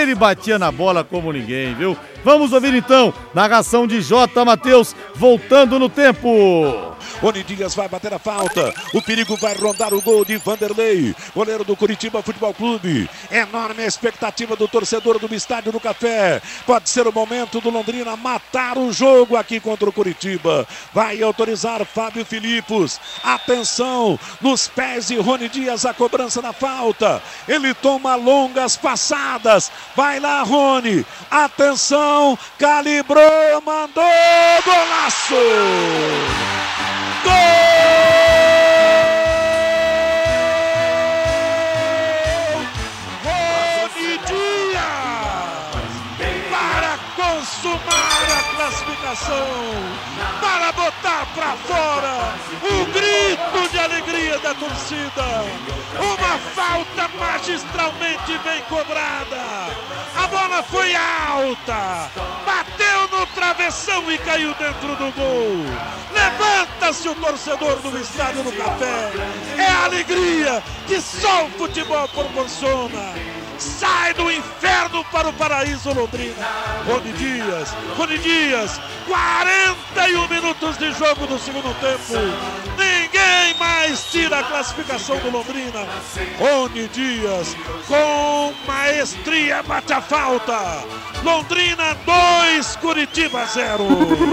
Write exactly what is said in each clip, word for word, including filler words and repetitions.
ele batia na bola como ninguém, viu? Vamos ouvir então, narração de J. Matheus, voltando no tempo. Rony Dias vai bater a falta, o perigo vai rondar o gol de Vanderlei, goleiro do Curitiba Futebol Clube. Enorme a expectativa do torcedor do Estádio do Café. Pode ser o momento do Londrina matar o jogo aqui contra o Curitiba. Vai autorizar Fábio Filipos. Atenção, nos pés de Rony Dias a cobrança da falta. Ele toma longas passadas. Vai lá, Rony. Atenção, calibrou, mandou, golaço! Gol! Rony Dias! Para consumar a classificação, para botar para fora o grito de alegria da torcida. Uma falta magistralmente bem cobrada. A bola foi alta, bateu no travessão e caiu dentro do gol. Levanta-se o torcedor do Estádio do Café. É a alegria que só o futebol proporciona. Sai do inferno para o paraíso, Londrina. Rony Dias, Rony Dias, quarenta e um minutos de jogo do segundo tempo. Ninguém mais tira a classificação do Londrina. Rony Dias, com maestria, bate a falta. Londrina dois, Curitiba zero.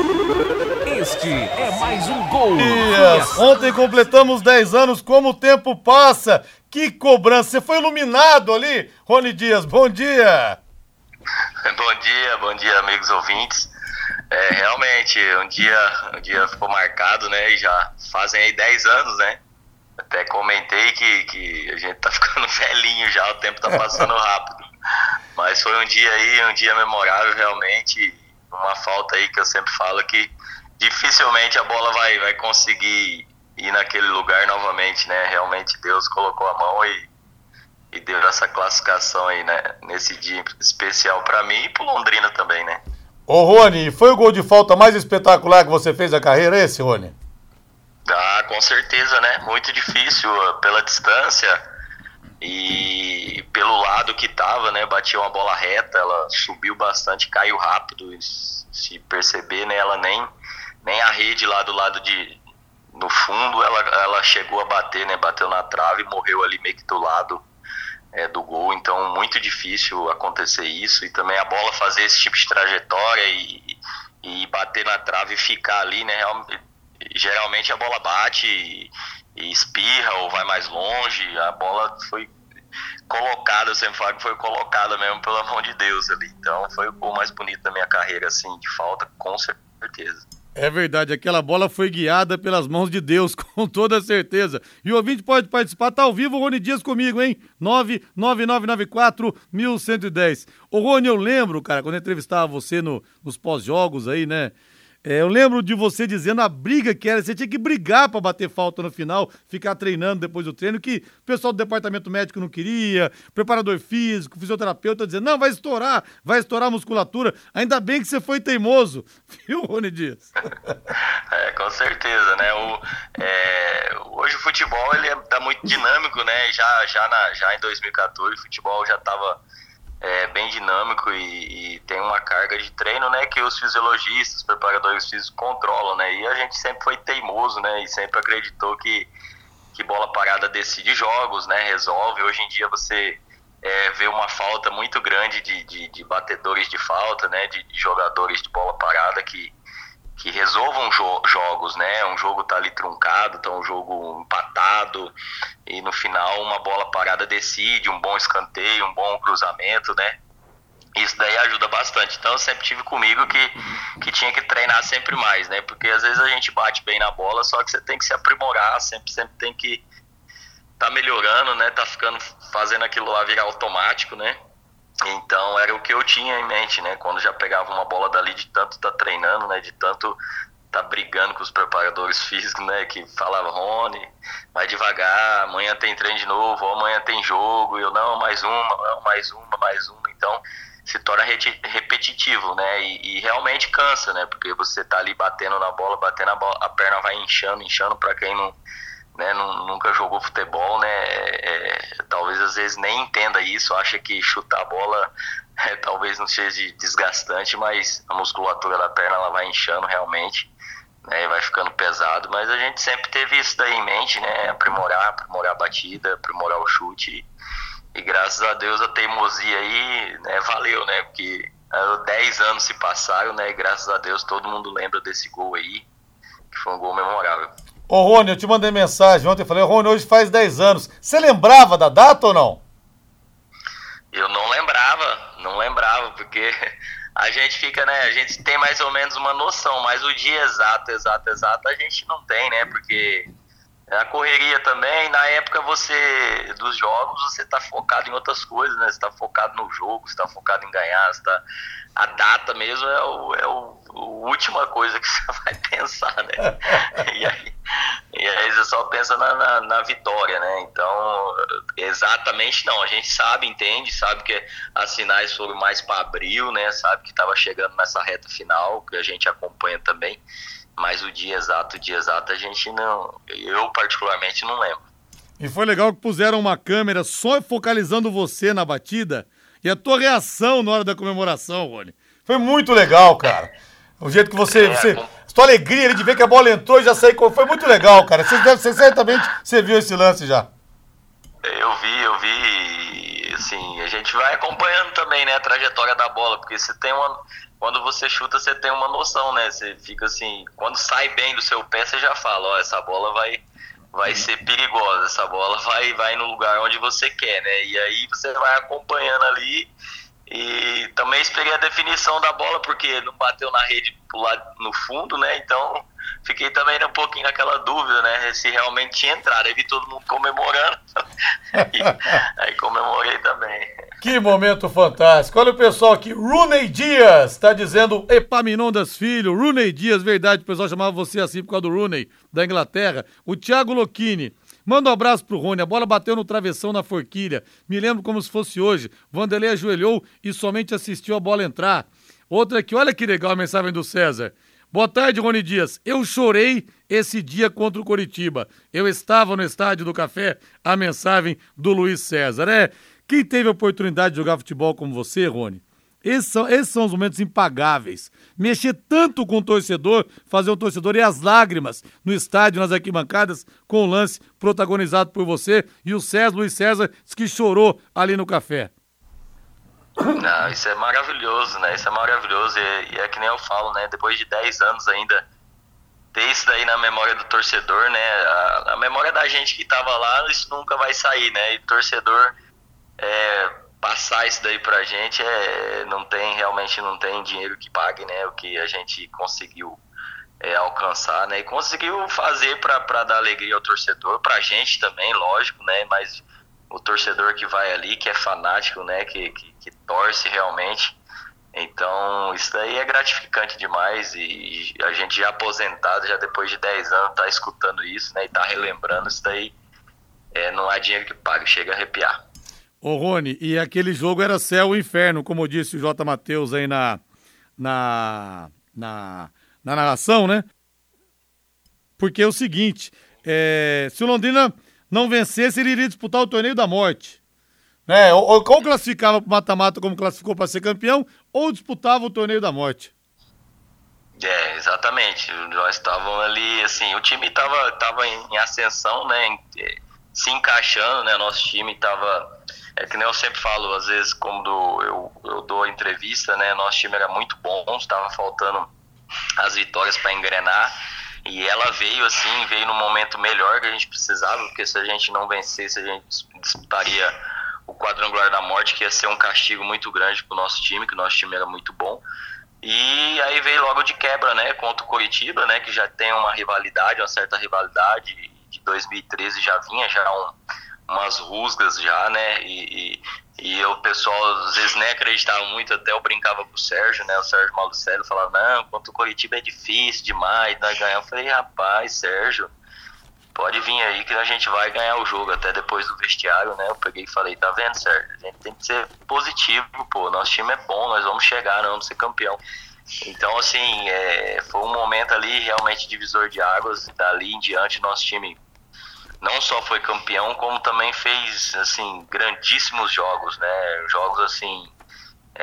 Este é mais um gol. Dias, ontem completamos dez anos, como o tempo passa. Que cobrança, você foi iluminado ali, Rony Dias, bom dia. Bom dia, bom dia, amigos ouvintes. É, realmente, um dia, um dia ficou marcado, né, e já fazem aí dez anos, né. Até comentei que, que a gente tá ficando velhinho já, o tempo tá passando rápido. Mas foi um dia aí, um dia memorável realmente, uma falta aí que eu sempre falo que dificilmente a bola vai, vai conseguir ir naquele lugar novamente, né? Realmente Deus colocou a mão e, e deu essa classificação aí, né? Nesse dia especial pra mim e pro Londrina também, né? Ô Rony, foi o gol de falta mais espetacular que você fez na carreira esse, Rony? Ah, com certeza, né? Muito difícil pela distância e pelo lado que tava, né? Batia uma bola reta, ela subiu bastante, caiu rápido, se perceber, né? Ela nem, nem a rede lá do lado de... no fundo, ela, ela chegou a bater, né? Bateu na trave e morreu ali meio que do lado é, do gol. Então, muito difícil acontecer isso. E também a bola fazer esse tipo de trajetória e, e bater na trave e ficar ali, né? Geralmente a bola bate e, e espirra ou vai mais longe. A bola foi colocada, eu sempre falo que foi colocada mesmo pela mão de Deus ali. Então, foi o gol mais bonito da minha carreira, assim, de falta, com certeza. É verdade, aquela bola foi guiada pelas mãos de Deus, com toda certeza. E o ouvinte pode participar, tá ao vivo o Rony Dias comigo, hein? nove nove nove nove quatro um um zero. Ô Rony, eu lembro, cara, quando eu entrevistava você no, nos pós-jogos aí, né? É, eu lembro de você dizendo a briga que era, você tinha que brigar pra bater falta no final, ficar treinando depois do treino, que o pessoal do departamento médico não queria, preparador físico, fisioterapeuta dizendo, não, vai estourar, vai estourar a musculatura. Ainda bem que você foi teimoso, viu, Rony Dias? É, com certeza, né? O, é, hoje o futebol, ele é, tá muito dinâmico, né? Já, já, na, já em dois mil e quatorze o futebol já tava... É bem dinâmico e, e tem uma carga de treino, né, que os fisiologistas, os preparadores físicos controlam, né, e a gente sempre foi teimoso, né, e sempre acreditou que, que bola parada decide jogos, né, resolve. Hoje em dia você é, vê uma falta muito grande de, de, de batedores de falta, né, de, de jogadores de bola parada que, que resolvam jo- jogos, né, um jogo tá ali truncado, tá um jogo empatado e no final uma bola parada decide, um bom escanteio, um bom cruzamento, né, isso daí ajuda bastante. Então eu sempre tive comigo que, que tinha que treinar sempre mais, né, porque às vezes a gente bate bem na bola, só que você tem que se aprimorar, sempre, sempre tem que tá melhorando, né, tá ficando, fazendo aquilo lá virar automático, né. Então era o que eu tinha em mente, né? Quando já pegava uma bola dali de tanto tá treinando, né? De tanto tá brigando com os preparadores físicos, né? Que falava, Rony, vai devagar, amanhã tem treino de novo, amanhã tem jogo. E eu, não, mais uma, não, mais uma, mais uma. Então se torna repetitivo, né? E, e realmente cansa, né? Porque você tá ali batendo na bola, batendo a bola, a perna vai inchando, inchando pra quem não... Né, nunca jogou futebol, né, é, é, talvez às vezes nem entenda isso, acha que chutar a bola talvez não seja desgastante, mas a musculatura da perna ela vai inchando realmente, né, e vai ficando pesado, mas a gente sempre teve isso daí em mente, né, aprimorar, aprimorar a batida, aprimorar o chute, e graças a Deus a teimosia aí, né, valeu, né, porque dez anos se passaram, né, e graças a Deus todo mundo lembra desse gol aí, que foi um gol memorável. Ô Rony, eu te mandei mensagem ontem, eu falei, Rony, hoje faz dez anos, você lembrava da data ou não? Eu não lembrava, não lembrava, porque a gente fica, né, a gente tem mais ou menos uma noção, mas o dia exato, exato, exato, a gente não tem, né, porque a correria também, na época você, dos jogos, você tá focado em outras coisas, né, você tá focado no jogo, você tá focado em ganhar, você tá, a data mesmo é, o, é o, a última coisa que você vai pensar, né, e aí, e aí você só pensa na, na, na vitória, né, então, exatamente não, a gente sabe, entende, sabe que as finais foram mais para abril, né, sabe que tava chegando nessa reta final, que a gente acompanha também, mas o dia exato, o dia exato a gente não, eu particularmente não lembro. E foi legal que puseram uma câmera só focalizando você na batida e a tua reação na hora da comemoração, Rony. Foi muito legal, cara. O jeito que você, é, você com... tua alegria de ver que a bola entrou e já saiu, foi muito legal, cara. Você, deve, você certamente você viu esse lance já. Eu vi, eu vi, assim, a gente vai acompanhando também, né, a trajetória da bola, porque você tem uma, quando você chuta, você tem uma noção, né, você fica assim, quando sai bem do seu pé, você já fala, ó, essa bola vai, vai ser perigosa, essa bola vai, vai no lugar onde você quer, né, e aí você vai acompanhando ali, e também esperei a definição da bola, porque não bateu na rede pro lado, no fundo, né, então... Fiquei também um pouquinho naquela dúvida, né? Se realmente tinha entrado. Aí vi todo mundo comemorando. aí, aí comemorei também. Que momento fantástico. Olha o pessoal aqui. Rooney Dias está dizendo Epaminondas Filho. Rooney Dias, verdade. O pessoal chamava você assim por causa do Rooney, da Inglaterra. O Thiago Locchini. Manda um abraço pro Rony. A bola bateu no travessão na forquilha. Me lembro como se fosse hoje. Vanderlei ajoelhou e somente assistiu a bola entrar. Outra aqui. Olha que legal a mensagem do César. Boa tarde, Rony Dias. Eu chorei esse dia contra o Coritiba. Eu estava no Estádio do Café. A mensagem do Luiz César. É, quem teve a oportunidade de jogar futebol como você, Rony, esses são, esses são os momentos impagáveis. Mexer tanto com o torcedor, fazer o torcedor e as lágrimas no estádio, nas arquibancadas, com o lance protagonizado por você. E o César, Luiz César, disse que chorou ali no café. Não, isso é maravilhoso, né? Isso é maravilhoso e, e é que nem eu falo, né? Depois de dez anos ainda ter isso daí na memória do torcedor, né? A, a memória da gente que tava lá, isso nunca vai sair, né? E o torcedor é, passar isso daí pra gente, é, não tem, realmente não tem dinheiro que pague, né? O que a gente conseguiu é, alcançar, né? E conseguiu fazer pra, pra dar alegria ao torcedor, pra gente também, lógico, né? Mas o torcedor que vai ali, que é fanático, né? Que, que que torce realmente, então isso daí é gratificante demais e a gente já aposentado, já depois de dez anos tá escutando isso, né, e tá relembrando isso daí, é, não há dinheiro que pague, chega a arrepiar. Ô Rony, e aquele jogo era céu e inferno, como disse o J. Matheus aí na, na, na, na narração, né, porque é o seguinte, é, se o Londrina não vencesse, ele iria disputar o torneio da morte. Né? Ou, ou classificava para o mata-mata como classificou para ser campeão, ou disputava o torneio da morte. É, exatamente. Nós estávamos ali, assim, o time estava tava em ascensão, né? Em, se encaixando, né? Nosso time estava. É que nem eu sempre falo, às vezes, quando eu, eu dou entrevista, né? Nosso time era muito bom, estava faltando as vitórias para engrenar. E ela veio, assim, veio no momento melhor que a gente precisava, porque se a gente não vencesse, a gente disputaria o quadrangular da morte, que ia ser um castigo muito grande pro nosso time, que o nosso time era muito bom. E aí veio logo de quebra, né, contra o Coritiba, né, que já tem uma rivalidade, uma certa rivalidade, de dois mil e treze já vinha já um, umas rusgas já, né, e, e, e o pessoal às vezes nem acreditava muito, até eu brincava com o Sérgio, né, o Sérgio Malucelli falava, não, contra o Coritiba é difícil demais, nós ganhamos. Eu falei, rapaz, Sérgio, pode vir aí que a gente vai ganhar o jogo, até depois do vestiário, né, eu peguei e falei, tá vendo, Sérgio, a gente tem que ser positivo, pô, nosso time é bom, nós vamos chegar, nós vamos ser campeão. Então, assim, é, foi um momento ali realmente divisor de águas, dali em diante nosso time não só foi campeão, como também fez, assim, grandíssimos jogos, né, jogos, assim, é, de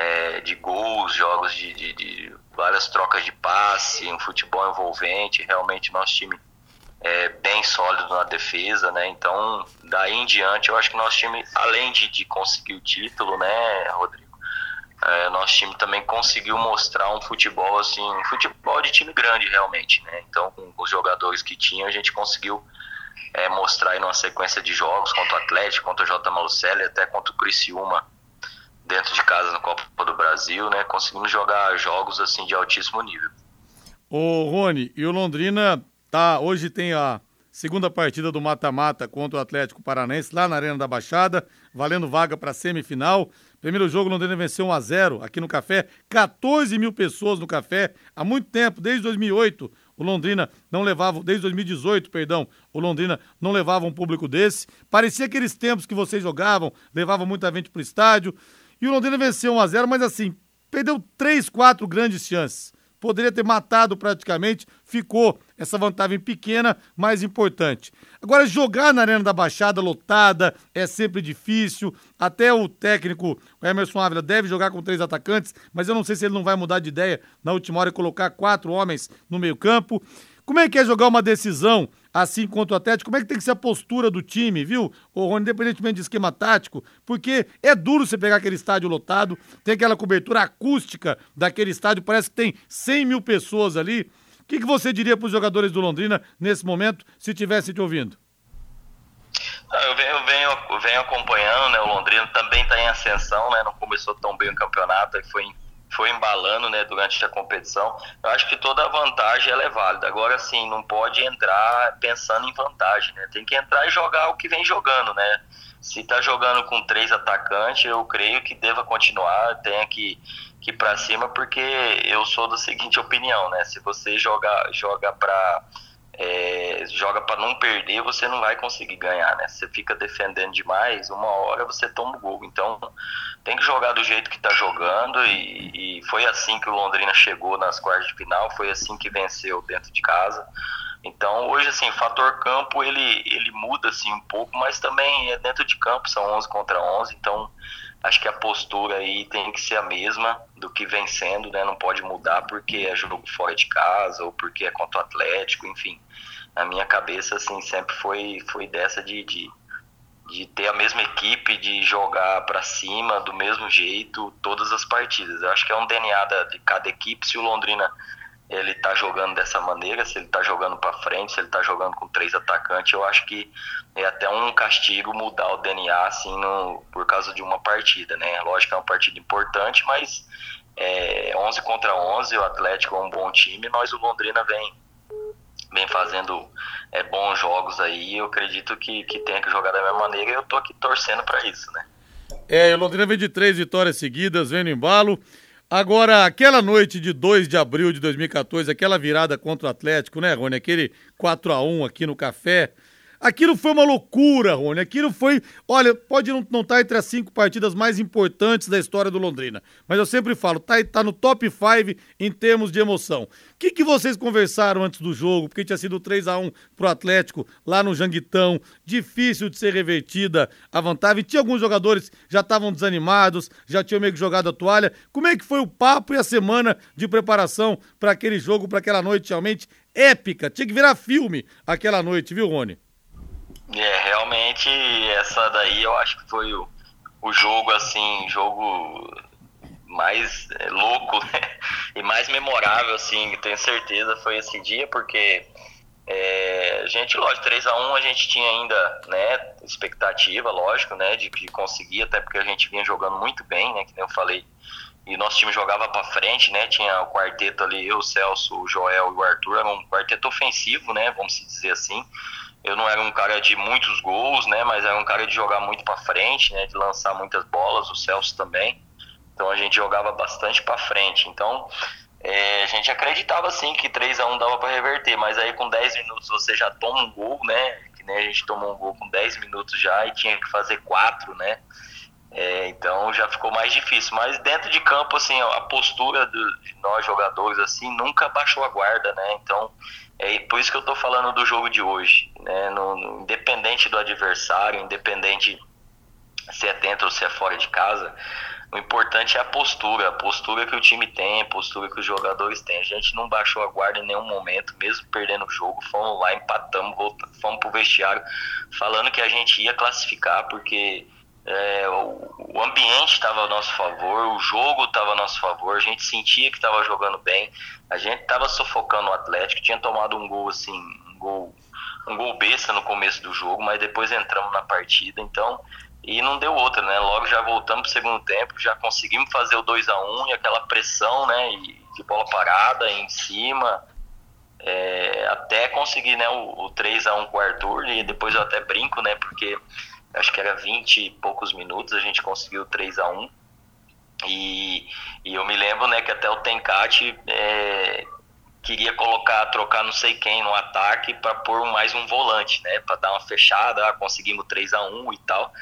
de gols, jogos de, de, de várias trocas de passe, um futebol envolvente. Realmente nosso time é bem sólido na defesa, né? Então, daí em diante, eu acho que nosso time, além de, de conseguir o título, né, Rodrigo, é, nosso time também conseguiu mostrar um futebol, assim, um futebol de time grande, realmente, né? Então, com os jogadores que tinha, a gente conseguiu é, mostrar aí numa sequência de jogos contra o Atlético, contra o J. Malucelli, até contra o Criciúma, dentro de casa, na Copa do Brasil, né? Conseguimos jogar jogos, assim, de altíssimo nível. Ô, Rony, e o Londrina... Tá, hoje tem a segunda partida do mata-mata contra o Atlético Paranaense, lá na Arena da Baixada, valendo vaga para a semifinal. Primeiro jogo, o Londrina venceu um a zero aqui no Café, quatorze mil pessoas no Café, há muito tempo, desde dois mil e oito, o Londrina não levava, desde dois mil e dezoito, perdão, o Londrina não levava um público desse. Parecia aqueles tempos que vocês jogavam, levavam muita gente pro estádio, e o Londrina venceu um a zero, mas assim, perdeu três, quatro grandes chances. Poderia ter matado praticamente, ficou essa vantagem pequena, mas importante. Agora, jogar na Arena da Baixada lotada é sempre difícil, até o técnico, o Emerson Ávila, deve jogar com três atacantes, mas eu não sei se ele não vai mudar de ideia na última hora e colocar quatro homens no meio campo. Como é que é jogar uma decisão assim contra o Atlético? Como é que tem que ser a postura do time, viu, ô Rony, independentemente de esquema tático? Porque é duro você pegar aquele estádio lotado, tem aquela cobertura acústica daquele estádio, parece que tem cem mil pessoas ali. O que, que você diria para os jogadores do Londrina nesse momento, se estivessem te ouvindo? Eu venho, eu venho, eu venho acompanhando, né? O Londrina também está em ascensão, né? Não começou tão bem o campeonato, aí foi foi embalando, né, durante a competição. Eu acho que toda a vantagem ela é válida. Agora, sim, não pode entrar pensando em vantagem, né? Tem que entrar e jogar o que vem jogando, né? Se tá jogando com três atacantes, eu creio que deva continuar, tenha que, que ir pra cima, porque eu sou da seguinte opinião, né? Se você joga, joga pra... É, joga para não perder, você não vai conseguir ganhar, né? Você fica defendendo demais, uma hora você toma o gol. Então tem que jogar do jeito que tá jogando, e, e foi assim que o Londrina chegou nas quartas de final, foi assim que venceu dentro de casa. Então hoje, assim, o fator campo ele, ele muda assim um pouco, mas também é dentro de campo, são onze contra onze, então acho que a postura aí tem que ser a mesma do que vem sendo, né? Não pode mudar porque é jogo fora de casa ou porque é contra o Atlético, enfim. Na minha cabeça, assim, sempre foi, foi dessa de, de, de ter a mesma equipe, de jogar pra cima do mesmo jeito todas as partidas. Eu acho que é um D N A da, de cada equipe. Se o Londrina ele tá jogando dessa maneira, se ele tá jogando pra frente, se ele tá jogando com três atacantes, eu acho que é até um castigo mudar o D N A, assim, no, por causa de uma partida, né? Lógico que é uma partida importante, mas é, onze contra onze, o Atlético é um bom time, mas o Londrina vem, vem fazendo é, bons jogos aí, eu acredito que, que tenha que jogar da mesma maneira, e eu tô aqui torcendo pra isso, né? É, o Londrina vem de três vitórias seguidas, vem no embalo. Agora, aquela noite de dois de abril de dois mil e quatorze, aquela virada contra o Atlético, né, Rony? Aquele quatro a um aqui no Café. Aquilo foi uma loucura, Rony. Aquilo foi... Olha, pode não estar entre as cinco partidas mais importantes da história do Londrina, mas eu sempre falo, tá, tá no top cinco em termos de emoção. O que, que vocês conversaram antes do jogo? Porque tinha sido três a um pro Atlético, lá no Janguitão. Difícil de ser revertida a vantagem. Tinha alguns jogadores que já estavam desanimados, já tinham meio que jogado a toalha. Como é que foi o papo e a semana de preparação para aquele jogo, para aquela noite realmente épica? Tinha que virar filme aquela noite, viu, Rony? É, realmente essa daí eu acho que foi o, o jogo, assim, jogo mais é, louco, né? E mais memorável, assim, tenho certeza, foi esse dia, porque é, a gente, lógico, três a um a gente tinha ainda, né, expectativa, lógico, né, de, de conseguir, até porque a gente vinha jogando muito bem, né, que nem eu falei, e nosso time jogava pra frente, né, tinha o quarteto ali, eu, o Celso, o Joel e o Arthur, era um quarteto ofensivo, né, vamos dizer assim. Eu não era um cara de muitos gols, né, mas era um cara de jogar muito pra frente, né, de lançar muitas bolas, o Celso também. Então a gente jogava bastante pra frente. Então é, a gente acreditava sim que três a um dava pra reverter, mas aí com dez minutos você já toma um gol, né, que nem a gente tomou um gol com dez minutos já e tinha que fazer quatro, né. É, então já ficou mais difícil, mas dentro de campo, assim, a postura do, de nós jogadores, assim, nunca baixou a guarda, né, então é por isso que eu tô falando do jogo de hoje, né, no, no, independente do adversário, independente se é dentro ou se é fora de casa, o importante é a postura, a postura que o time tem, a postura que os jogadores têm. A gente não baixou a guarda em nenhum momento, mesmo perdendo o jogo, fomos lá, empatamos, voltamos, fomos pro vestiário falando que a gente ia classificar, porque é, o, o ambiente estava a nosso favor, o jogo estava a nosso favor, a gente sentia que estava jogando bem, a gente estava sufocando o Atlético, tinha tomado um gol assim, um gol, um gol besta no começo do jogo, mas depois entramos na partida, então... E não deu outra, né? Logo já voltamos pro segundo tempo, já conseguimos fazer o dois a um e aquela pressão, né? E de bola parada em cima, é, até conseguir, né, o, o três a um com o Arthur. E depois eu até brinco, né? Porque acho que era vinte e poucos minutos, a gente conseguiu o três a um. E, e eu me lembro, né, que até o Tencati é, queria colocar, trocar não sei quem no ataque para pôr mais um volante, né? Para dar uma fechada, ah, conseguimos três a um e tal.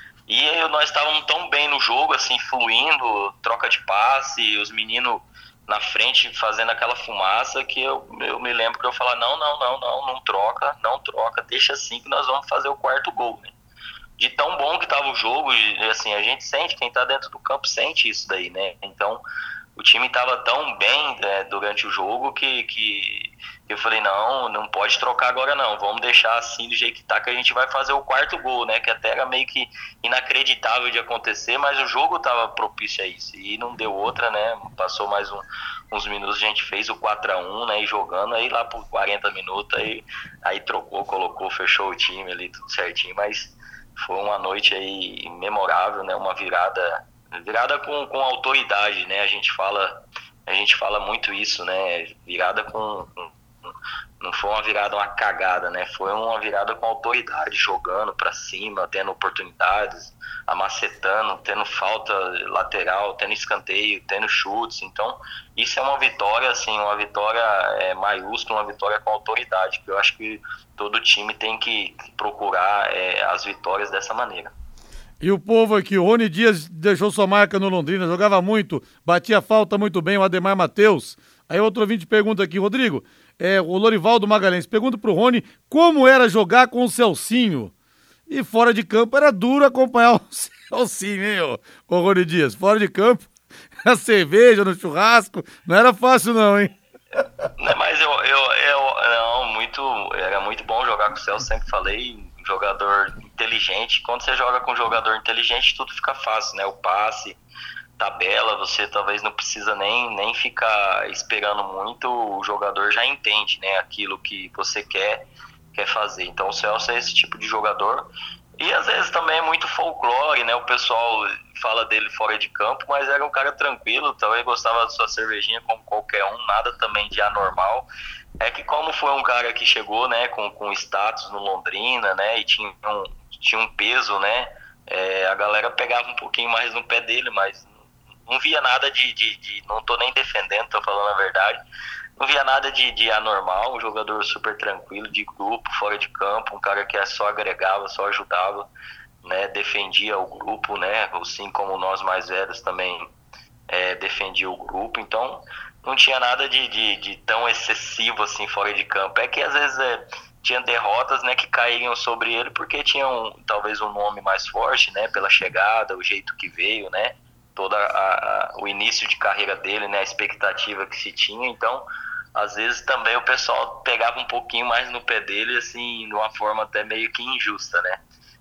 E nós estávamos tão bem no jogo, assim, fluindo, troca de passe, os meninos na frente fazendo aquela fumaça, que eu, eu me lembro que eu falava, não, não, não, não, não troca, não troca, deixa assim que nós vamos fazer o quarto gol, né? De tão bom que estava o jogo, e, assim, a gente sente, quem está dentro do campo sente isso daí, né? Então, o time estava tão bem, né, durante o jogo que, que eu falei, não, não pode trocar agora não, vamos deixar assim do jeito que tá, que a gente vai fazer o quarto gol, né, que até era meio que inacreditável de acontecer, mas o jogo estava propício a isso, e não deu outra, né, passou mais um, uns minutos, a gente fez o quatro a um, né, e jogando, aí lá por quarenta minutos, aí, aí trocou, colocou, fechou o time ali, tudo certinho, mas foi uma noite aí memorável, né, uma virada... Virada com, com autoridade, né? A gente fala, a gente fala muito isso, né? Virada com, com... Não foi uma virada, uma cagada, né? Foi uma virada com autoridade, jogando pra cima, tendo oportunidades, amacetando, tendo falta lateral, tendo escanteio, tendo chutes. Então, isso é uma vitória, assim, uma vitória é, maiúscula, uma vitória com autoridade, que eu acho que todo time tem que procurar é, as vitórias dessa maneira. E o povo aqui, o Rony Dias deixou sua marca no Londrina, jogava muito, batia falta muito bem, o Ademar Matheus. Aí outro ouvinte pergunta aqui, Rodrigo, é, o Lorivaldo Magalhães, pergunta pro Rony como era jogar com o Celcinho. E fora de campo era duro acompanhar o Celcinho, hein, ô, ô Rony Dias? Fora de campo, a cerveja no churrasco, não era fácil não, hein? Não, mas eu, eu, eu não, muito, era muito bom jogar com o Celso, sempre falei, jogador inteligente. Quando você joga com um jogador inteligente, tudo fica fácil, né? O passe, tabela, você talvez não precisa nem, nem ficar esperando muito, o jogador já entende, né? Aquilo que você quer, quer fazer. Então o Celso é esse tipo de jogador. E às vezes também é muito folclore, né? O pessoal fala dele fora de campo, mas era um cara tranquilo, também gostava da sua cervejinha como qualquer um, nada também de anormal. É que como foi um cara que chegou, né, com, com status no Londrina, né, e tinha um, tinha um peso, né, é, a galera pegava um pouquinho mais no pé dele, mas não via nada de, de, de não tô nem defendendo, tô falando a verdade, não via nada de, de anormal, um jogador super tranquilo, de grupo, fora de campo, um cara que só agregava, só ajudava, né, defendia o grupo, né, assim como nós mais velhos também é, defendia o grupo, então não tinha nada de, de, de tão excessivo assim fora de campo. É que às vezes é, tinha derrotas, né, que caíam sobre ele porque tinham talvez um nome mais forte, né, pela chegada, o jeito que veio, né, todo a, a, o início de carreira dele, né, a expectativa que se tinha. Então, às vezes também o pessoal pegava um pouquinho mais no pé dele, assim, de uma forma até meio que injusta, né.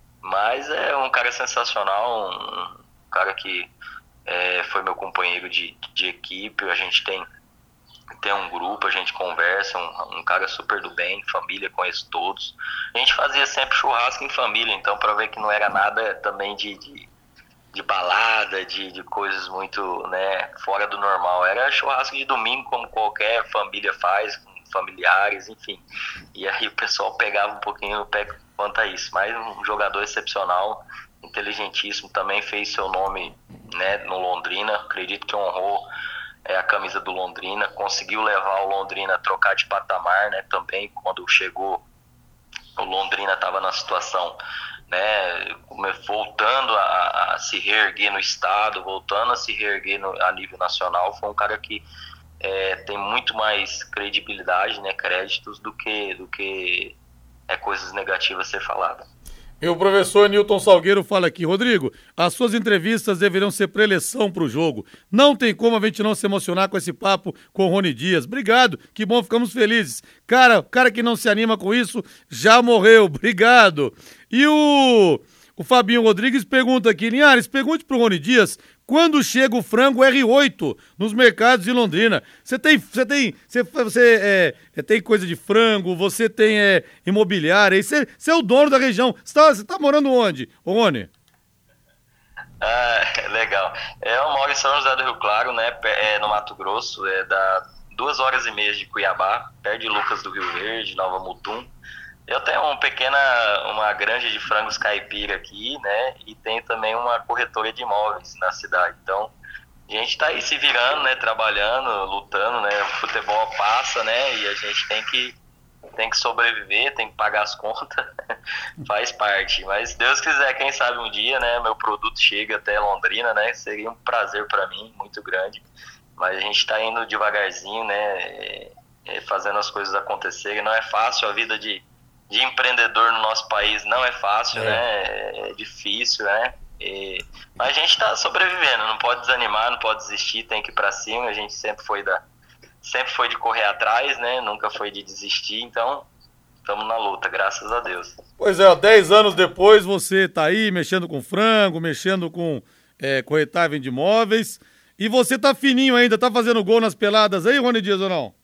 Mas é um cara sensacional, um, um cara que É, foi meu companheiro de, de equipe, a gente tem, tem um grupo, a gente conversa, um, um cara super do bem, família, conheço todos. A gente fazia sempre churrasco em família, então para ver que não era nada também de, de, de balada, de, de coisas muito, né, fora do normal. Era churrasco de domingo, como qualquer família faz, com familiares, enfim. E aí o pessoal pegava um pouquinho no pé quanto a isso, mas um jogador excepcional, inteligentíssimo, também fez seu nome, né, no Londrina, acredito que honrou é, a camisa do Londrina, conseguiu levar o Londrina a trocar de patamar, né, também quando chegou o Londrina estava na situação, né, voltando a, a se reerguer no estado, voltando a se reerguer no, a nível nacional. Foi um cara que é, tem muito mais credibilidade, né, créditos do que, do que é, coisas negativas a ser falada. E o professor Newton Salgueiro fala aqui, Rodrigo, as suas entrevistas deverão ser preleção para o jogo. Não tem como a gente não se emocionar com esse papo com o Rony Dias. Obrigado, que bom, ficamos felizes. Cara, cara que não se anima com isso já morreu, obrigado. E o, o Fabinho Rodrigues pergunta aqui, Linhares, pergunte pro Rony Dias quando chega o frango R oito nos mercados de Londrina. Você tem, você tem, você, você é, tem coisa de frango, você tem é, imobiliária, você, você é o dono da região. Você tá, você tá morando onde, Rony? Ah, legal. É, eu moro em São José do Rio Claro, né, é, no Mato Grosso, é da duas horas e meia de Cuiabá, perto de Lucas do Rio Verde, Nova Mutum. Eu tenho uma pequena, uma granja de frangos caipira aqui, né, e tenho também uma corretora de imóveis na cidade. Então, a gente tá aí se virando, né, trabalhando, lutando, né, o futebol passa, né, e a gente tem que, tem que sobreviver, tem que pagar as contas, faz parte. Mas se Deus quiser, quem sabe um dia, né, meu produto chega até Londrina, né, seria um prazer para mim, muito grande. Mas a gente tá indo devagarzinho, né, é, é, fazendo as coisas acontecerem. Não é fácil a vida de de empreendedor no nosso país, não é fácil, é. né? É difícil, né? E, mas a gente está sobrevivendo, não pode desanimar, não pode desistir, tem que ir para cima. A gente sempre foi da, sempre foi de correr atrás, né? Nunca foi de desistir, então estamos na luta, graças a Deus. Pois é, dez anos depois você tá aí mexendo com frango, mexendo com é, corretagem de imóveis, e você tá fininho ainda, tá fazendo gol nas peladas aí, Rony Dias, ou não?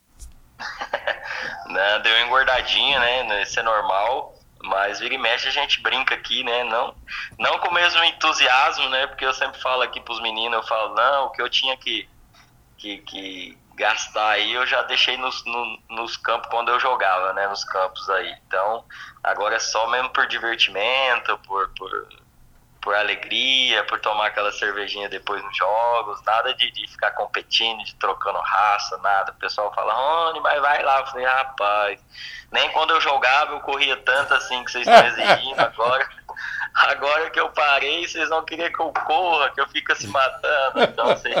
Né, deu uma engordadinha, né? Isso é normal, mas vira e mexe a gente brinca aqui, né? Não, não com o mesmo entusiasmo, né? Porque eu sempre falo aqui pros meninos, eu falo, não, o que eu tinha que, que, que gastar aí, eu já deixei nos, no, nos campos quando eu jogava, né? Nos campos aí. Então, agora é só mesmo por divertimento, por, por, por alegria, por tomar aquela cervejinha depois nos jogos, nada de, de ficar competindo, de trocando raça, nada. O pessoal fala, Rony, mas vai lá. Eu falei, rapaz, nem quando eu jogava eu corria tanto assim que vocês estão exigindo agora. Agora que eu parei, vocês não queriam que eu corra, que eu fique se matando. Então, assim,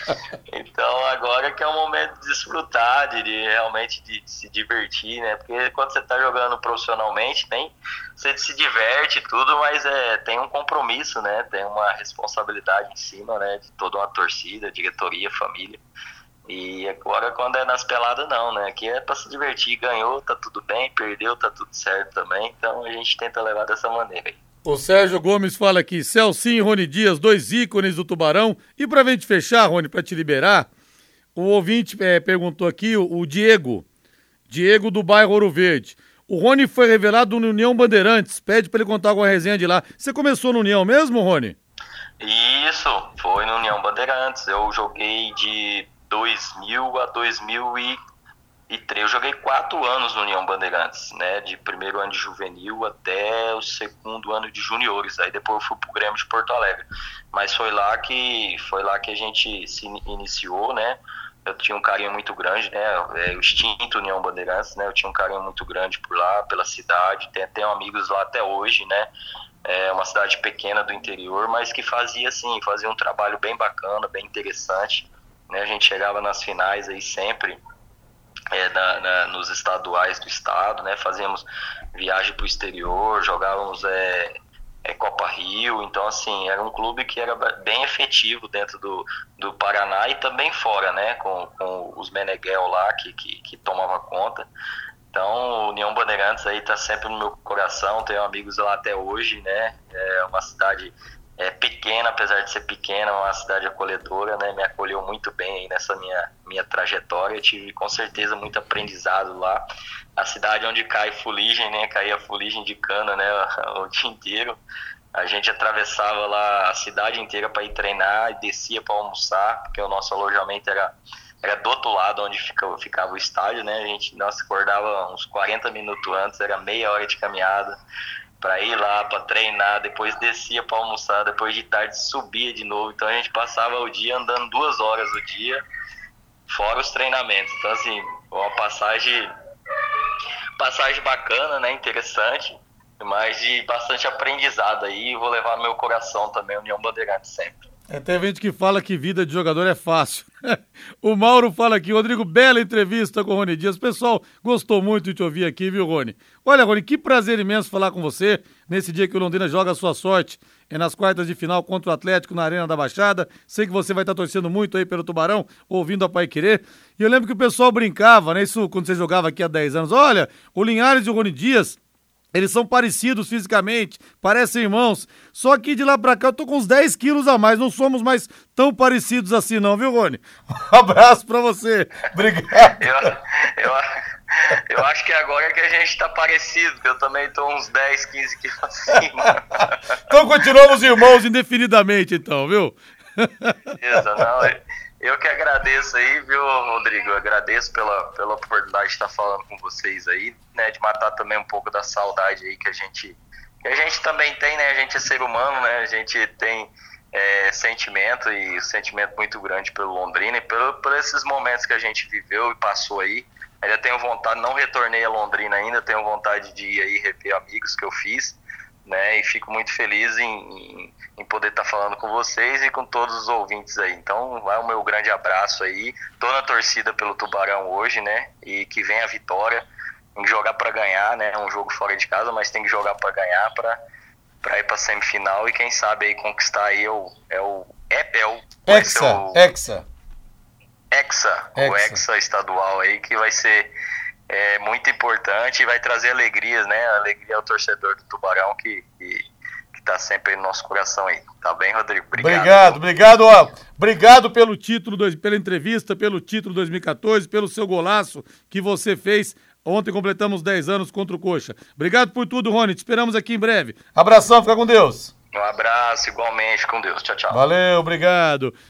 então agora que é o momento de desfrutar, de, de realmente de, de se divertir, né? Porque quando você está jogando profissionalmente, tem, você se diverte e tudo, mas é, tem um compromisso, né? Tem uma responsabilidade em cima, né? De toda uma torcida, diretoria, família. E agora quando é nas peladas não, né? Aqui é para se divertir, ganhou, tá tudo bem, perdeu, tá tudo certo também. Então a gente tenta levar dessa maneira aí. O Sérgio Gomes fala aqui, Celcinho e Rony Dias, dois ícones do Tubarão. E pra gente fechar, Rony, pra te liberar, o ouvinte é, perguntou aqui, o, o Diego, Diego do bairro Ouro Verde. O Rony foi revelado no União Bandeirantes, pede pra ele contar alguma resenha de lá. Você começou no União mesmo, Rony? Isso, foi no União Bandeirantes. Eu joguei de dois mil a dois mil e três. Eu joguei quatro anos no União Bandeirantes, né? De primeiro ano de juvenil até o segundo ano de juniores. Aí depois eu fui pro Grêmio de Porto Alegre. Mas foi lá que, foi lá que a gente se iniciou, né? Eu tinha um carinho muito grande, né? O extinto União Bandeirantes, né? Eu tinha um carinho muito grande por lá, pela cidade. Tenho, tenho amigos lá até hoje, né? É uma cidade pequena do interior, mas que fazia, assim, fazia um trabalho bem bacana, bem interessante. Né? A gente chegava nas finais aí sempre, é, na, na, nos estaduais do estado, né? Fazíamos viagem para o exterior, jogávamos é, é, Copa Rio. Então, assim, era um clube que era bem efetivo dentro do, do Paraná e também fora, né? Com, com os Meneghel lá que, que, que tomava conta. Então, o União Bandeirantes aí tá sempre no meu coração, tenho amigos lá até hoje, né? É uma cidade é, pequena, apesar de ser pequena, uma cidade acolhedora, né? Me acolheu muito bem aí nessa minha, minha trajetória, tive com certeza muito aprendizado lá. A cidade onde cai fuligem, né? Caía fuligem de cana, né? O, o dia inteiro. A gente atravessava lá a cidade inteira para ir treinar e descia para almoçar, porque o nosso alojamento era... Era do outro lado onde ficava, ficava o estádio, né? A gente nossa, acordava uns quarenta minutos antes, era meia hora de caminhada para ir lá, para treinar, depois descia para almoçar, depois de tarde subia de novo. Então a gente passava o dia andando duas horas o dia, fora os treinamentos. Então, assim, uma passagem, passagem bacana, né? Interessante, mas de bastante aprendizado aí. Vou levar no meu coração também, União Bandeirantes sempre. É, tem gente que fala que vida de jogador é fácil. O Mauro fala aqui, Rodrigo, bela entrevista com o Rony Dias. Pessoal, gostou muito de te ouvir aqui, viu, Rony? Olha, Rony, que prazer imenso falar com você nesse dia que o Londrina joga a sua sorte. É nas quartas de final contra o Atlético na Arena da Baixada. Sei que você vai estar torcendo muito aí pelo Tubarão, ouvindo a Paiquerê. E eu lembro que o pessoal brincava, né? Isso quando você jogava aqui há dez anos. Olha, o Linhares e o Rony Dias, eles são parecidos fisicamente, parecem irmãos. Só que de lá pra cá eu tô com uns dez quilos a mais. Não somos mais tão parecidos assim não, viu, Rony? Um abraço pra você. Obrigado. Eu, eu, eu acho que agora é que a gente tá parecido, porque eu também tô uns dez, quinze quilos acima. Então continuamos irmãos indefinidamente, então, viu? Beleza, não... Eu que agradeço aí, viu, Rodrigo? Eu agradeço pela, pela oportunidade de estar falando com vocês aí, né? De matar também um pouco da saudade aí que a gente, que a gente também tem, né? A gente é ser humano, né? A gente tem é, sentimento e sentimento muito grande pelo Londrina e por, por esses momentos que a gente viveu e passou aí. Ainda tenho vontade, não retornei a Londrina ainda, tenho vontade de ir aí rever amigos que eu fiz, né? E fico muito feliz em, em, em poder estar falando com vocês e com todos os ouvintes aí. Então, vai o meu grande abraço aí. Tô na torcida pelo Tubarão hoje, né? E que venha a vitória. Tem que jogar para ganhar, né? É um jogo fora de casa, mas tem que jogar para ganhar para para ir para semifinal e quem sabe aí conquistar aí é o é o é, é o Hexa, o, Hexa. Hexa, Hexa. o Hexa estadual aí que vai ser é muito importante e vai trazer alegrias, né? Alegria ao torcedor do Tubarão que, que, que tá sempre no nosso coração aí. Tá bem, Rodrigo? Obrigado. Obrigado, obrigado, ó. Obrigado pelo título, dois- pela entrevista, pelo título dois mil e quatorze, pelo seu golaço que você fez. Ontem completamos dez anos contra o Coxa. Obrigado por tudo, Rony. Te esperamos aqui em breve. Abração, fica com Deus. Um abraço, igualmente, com Deus. Tchau, tchau. Valeu, obrigado.